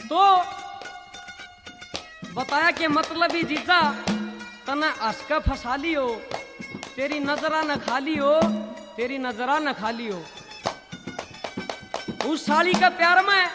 तो बताया कि मतलब ही जीजा तना हंसका फंसा लियो, तेरी नजरा न खाली हो, तेरी नजरा न खाली हो। उस साली का प्यार में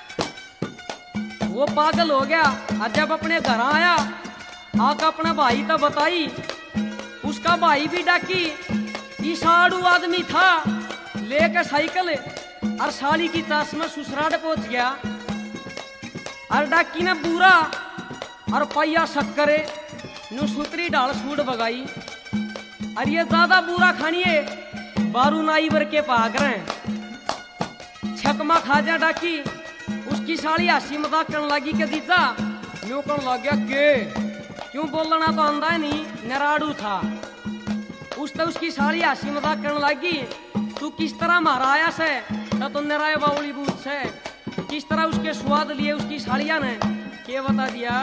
वो पागल हो गया। और जब अपने घर आया आका अपना भाई तो बताई, उसका भाई भी डाकी ईसाड़ू आदमी था लेकर साइकिल और साली की चास में ससुराल पहुंच गया। और डाकी ने पूरा और पैया शक्करे नु सूत्री डाल सूट बगाई। और ये ज्यादा बुरा खानिए बारू नाईवर के भाग रहे छकमा खा जा डाकी। उसकी साली हंसी मजाक करने लगी के जीजा न्यू करने लग गया के क्यों बोलना तो आंदा ही नहीं, नराड़ू था। उसकी साली हंसी मजाक करने लगी, तू किस तरह मारा आया से तो नराय बाउली बूथ से, किस तरह उसके स्वाद लिए उसकी सालिया ने के बता दिया।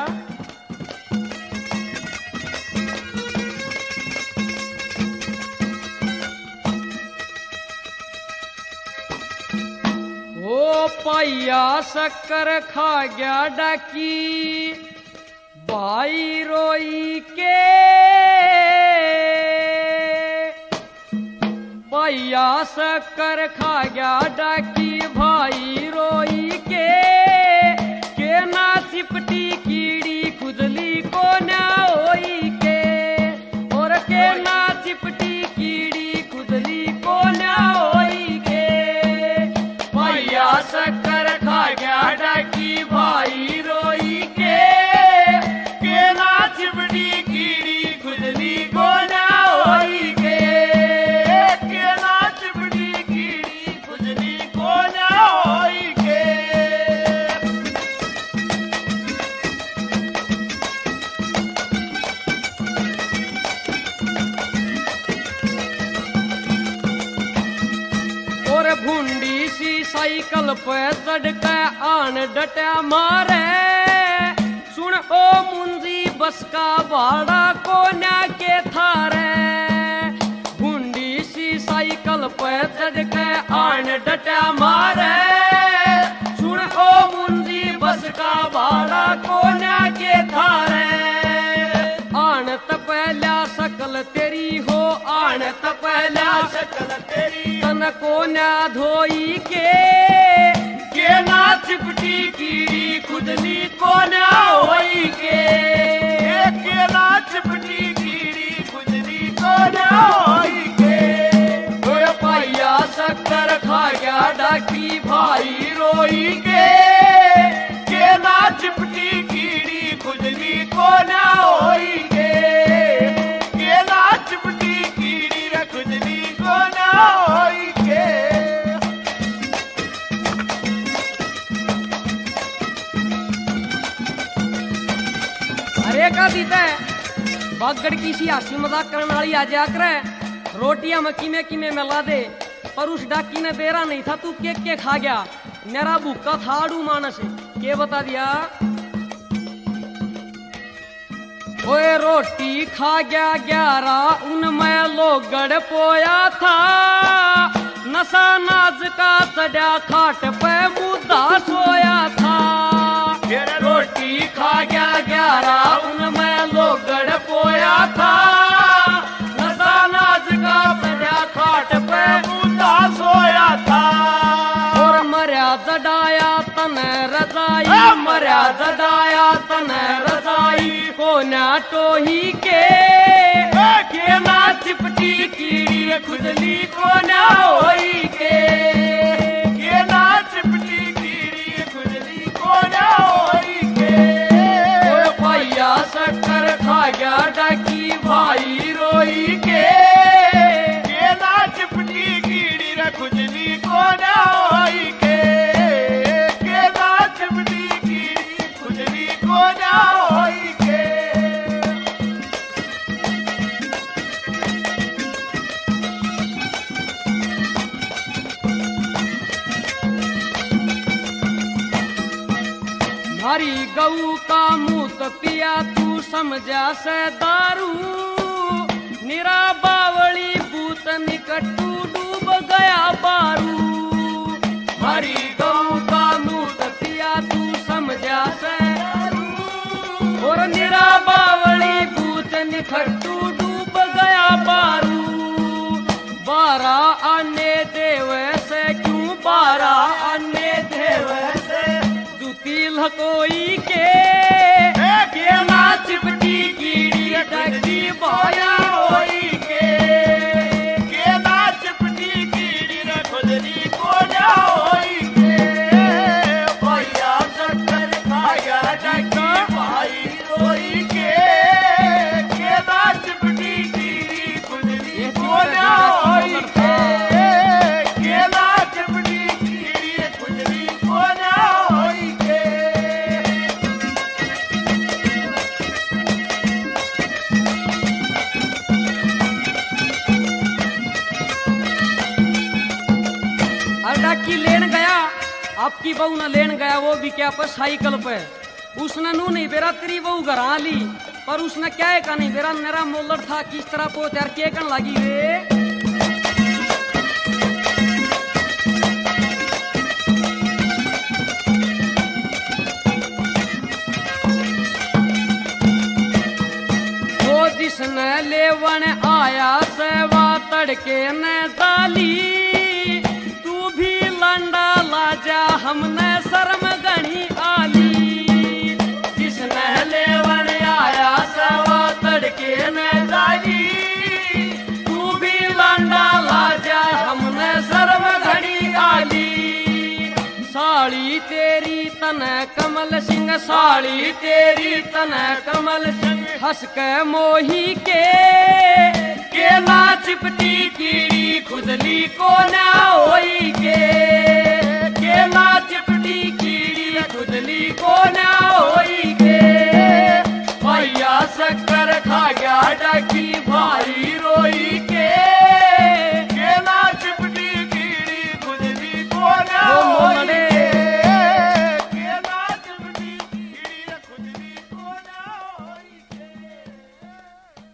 ओ पैया शक्कर खा गया डाकी भाई रोई के, पैया शक्कर खा गया डाकी भाई रोई के ना चिपटी कीड़ी खुजली को ना होई के, और के ना चिपटी कीड़ी खुजली को ना होई के। पैया शक्कर खा गया डाकी भाई रोई के ना चिपटी कीड़ी खुजली को ना होई के ना चिपटी कीड़ी खुजली को ना होई के। और भूंडी सी साइकिल पे चढ़ के आन डटा मारे, सुन ओ मुंजी बस का भाड़ा कोना के थारे। भूंडी सी साइकिल पे चढ़ के आन डटा मारे, सुन ओ मुंजी बस का भाड़ा कोना के थारे। आन तपैला सकल तेरी हो, आन तपैला सकल तेरी तन कोना धोई के ना चिपटी कीड़ी खुजली को ना होई के ना चिपटी कीड़ी खुजली को ना होई के। पैया शक्कर खा गया डाकी भाई रोई के ना चिपटी कीड़ी खुजली को ना होई के ना चिपटी कीड़ी खुजली को ना होई के। अरे का दीता है बागड़ की सी हंसी मजाक करने वाली आ जा करे, रोटियां मक्की में मिला दे, पर उस डाकी ने देरा नहीं था, तू के खा गया, मेरा भूखा था आड़ू मानस के बता दिया। ओए रोटी खा गया 11 उनमें लोगड़ पोया था, नशा नाज का चढ़ा खाट पे मुद्दा सोया था। रोटी खा गया 11 उनमें लोगड़ पोया था, नशा नाज का चढ़ा खाट पे मुद्दा सोया था। और मर्या जडाया तन रजाई, मर्या जडाया तन रजाई को ना टोही के ना चिपटी कीड़ी खुजली को ना होई के ना चिपटी कीड़ी खुजली को ना होई के। पैया शक्कर खा गया डाकी भाई रोई के ना चिपटी कीड़ी खुजली को ना होई के ना चिपटी कीड़ी खुजली को ना होई के। हरी गऊ का मूत पिया तू समझा से दारू, निरा बावली बूत निकटू डूब गया बारू। हरी गऊ का मूत पिया तू समझ जासे और निरा बावली बूच निखट्टू डूब गया बारू। बारा आने देव से क्यों बारा आने देव से जुती लकोई के ना चिपटी कीड़ी डगी बोया होई के ना चिपटी कीड़ी न खुदरी को जा होई के भैया शक्कर खाया डगी भाई रोई के ना चिपटी कीड़ी खुदरी को जा होई के ना चिपटी कीड़ी खुदरी को जा होई के। डाकी लेन गया आपकी बहू ना लेन गया वो भी क्या पर साइकिल पे। उसने नू नहीं बेरा तेरी बहू घर आ ली पर उसने क्या है का नहीं बेरा मेरा मोलर था किस तरह को यार के कन लगी रे। वो जिसने लेवन आया सेवा तड़के ने डाली लंडा लाजा हमने शर्म गणी आली। जिसने लेवन आया सवा तड़के ने डाली तू भी लंडा लाजा हमने शर्म गणी आली। साड़ी तेरी तने कमल सिंह साड़ी तेरी तने कमल सिंह हंस के मोही के ना चिपटी कीड़ी खुजली को ना होई के।